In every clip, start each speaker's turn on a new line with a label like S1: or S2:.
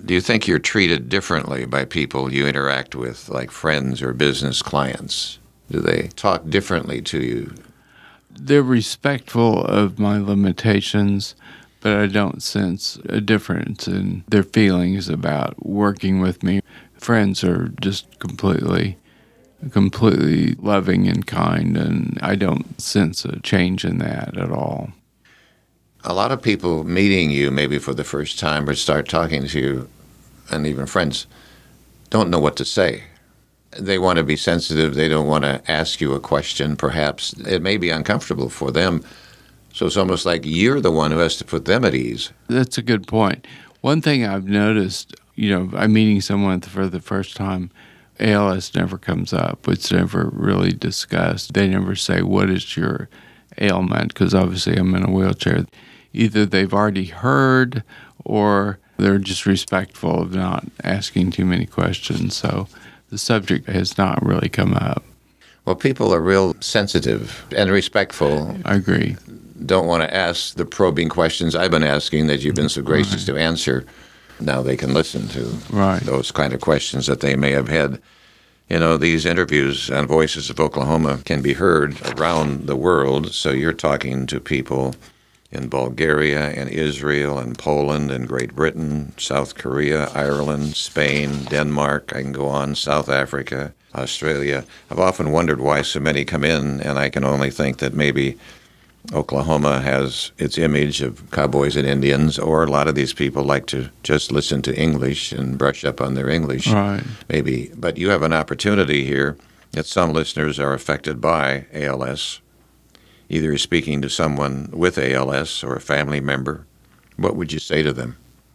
S1: Do you think you're treated differently by people you interact with, like friends or business clients? Do they talk differently to you?
S2: They're respectful of my limitations, but I don't sense a difference in their feelings about working with me. Friends are just completely loving and kind, and I don't sense a change in that at all.
S1: A lot of people meeting you maybe for the first time or start talking to you, and even friends, don't know what to say. They want to be sensitive. They don't want to ask you a question, perhaps. It may be uncomfortable for them. So it's almost like you're the one who has to put them at ease.
S2: That's a good point. One thing I've noticed, I'm meeting someone for the first time, ALS never comes up. It's never really discussed. They never say, what is your ailment? Because obviously I'm in a wheelchair. Either they've already heard or they're just respectful of not asking too many questions. So the subject has not really come up.
S1: Well, people are real sensitive and respectful.
S2: I agree.
S1: Don't want to ask the probing questions I've been asking that you've been so gracious to answer. Now they can listen to those kind of questions that they may have had. These interviews on Voices of Oklahoma can be heard around the world. So you're talking to people in Bulgaria and Israel and Poland and Great Britain, South Korea, Ireland, Spain, Denmark. I can go on, South Africa, Australia. I've often wondered why so many come in, and I can only think that maybe Oklahoma has its image of cowboys and Indians, or a lot of these people like to just listen to English and brush up on their English, maybe. But you have an opportunity here that some listeners are affected by ALS, either speaking to someone with ALS or a family member. What would you say to them?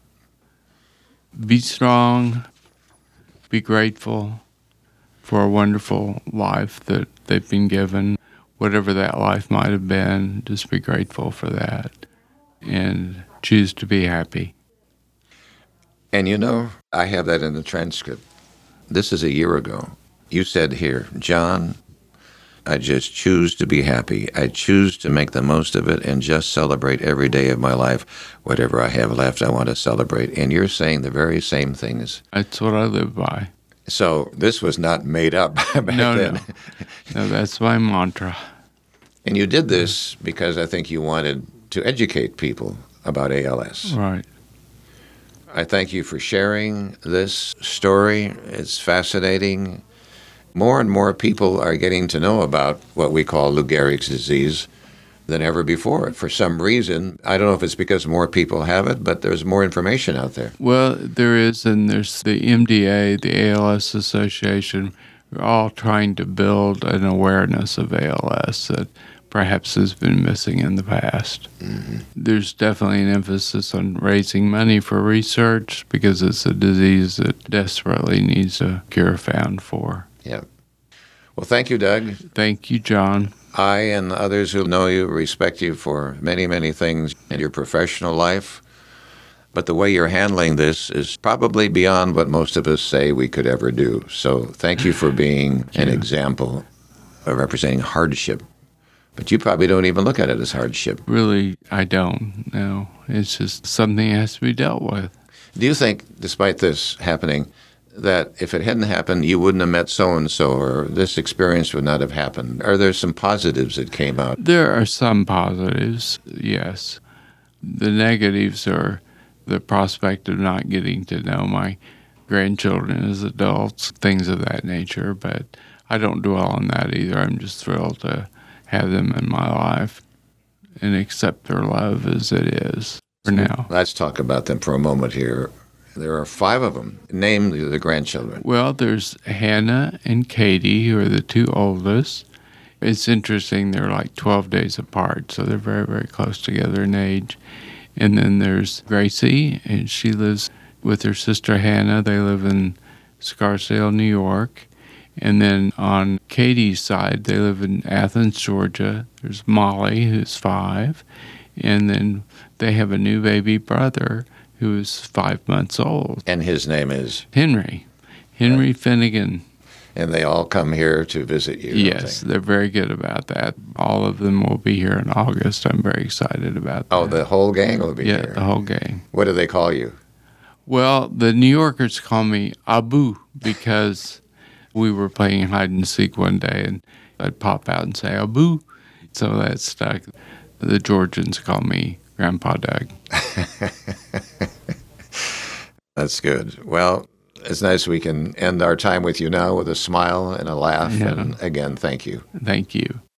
S2: Be strong, be grateful for a wonderful life that they've been given. Whatever that life might have been, just be grateful for that and choose to be happy.
S1: And I have that in the transcript. This is a year ago. You said here, John, I just choose to be happy. I choose to make the most of it and just celebrate every day of my life. Whatever I have left, I want to celebrate. And you're saying the very same things.
S2: That's what I live by.
S1: So this was not made up back then.
S2: No, that's my mantra.
S1: And you did this because I think you wanted to educate people about ALS.
S2: Right.
S1: I thank you for sharing this story. It's fascinating. More and more people are getting to know about what we call Lou Gehrig's disease than ever before. For some reason, I don't know if it's because more people have it, but there's more information out there.
S2: Well, there is, and there's the MDA, the ALS Association. We're all trying to build an awareness of ALS that perhaps has been missing in the past. Mm-hmm. There's definitely an emphasis on raising money for research because it's a disease that desperately needs a cure found for.
S1: Yeah. Well, thank you, Doug.
S2: Thank you, John.
S1: I and others who know you respect you for many, many things in your professional life. But the way you're handling this is probably beyond what most of us say we could ever do. So thank you for being an example of representing hardship. But you probably don't even look at it as hardship.
S2: Really, I don't. No. It's just something that has to be dealt with.
S1: Do you think, despite this happening, that if it hadn't happened, you wouldn't have met so-and-so, or this experience would not have happened? Are there some positives that came out?
S2: There are some positives, yes. The negatives are the prospect of not getting to know my grandchildren as adults, things of that nature, but I don't dwell on that either. I'm just thrilled to have them in my life and accept their love as it is for now.
S1: Let's talk about them for a moment here. There are 5 of them. Name the grandchildren.
S2: Well, there's Hannah and Katie, who are the 2 oldest. It's interesting, they're like 12 days apart, so they're very, very close together in age. And then there's Gracie, and she lives with her sister Hannah. They live in Scarsdale, New York. And then on Katie's side, they live in Athens, Georgia. There's Molly, who's 5. And then they have a new baby brother who is 5 months old.
S1: And his name is?
S2: Henry Finnegan.
S1: And they all come here to visit you?
S2: Yes, they're very good about that. All of them will be here in August. I'm very excited about that.
S1: Oh, the whole gang will be here?
S2: Yeah, the whole gang.
S1: What do they call you?
S2: Well, the New Yorkers call me Abu because we were playing hide and seek one day, and I'd pop out and say Abu. So that stuck. The Georgians call me Grandpa Doug.
S1: That's good. Well, it's nice we can end our time with you now with a smile and a laugh. Yeah. And again, thank you.
S2: Thank you.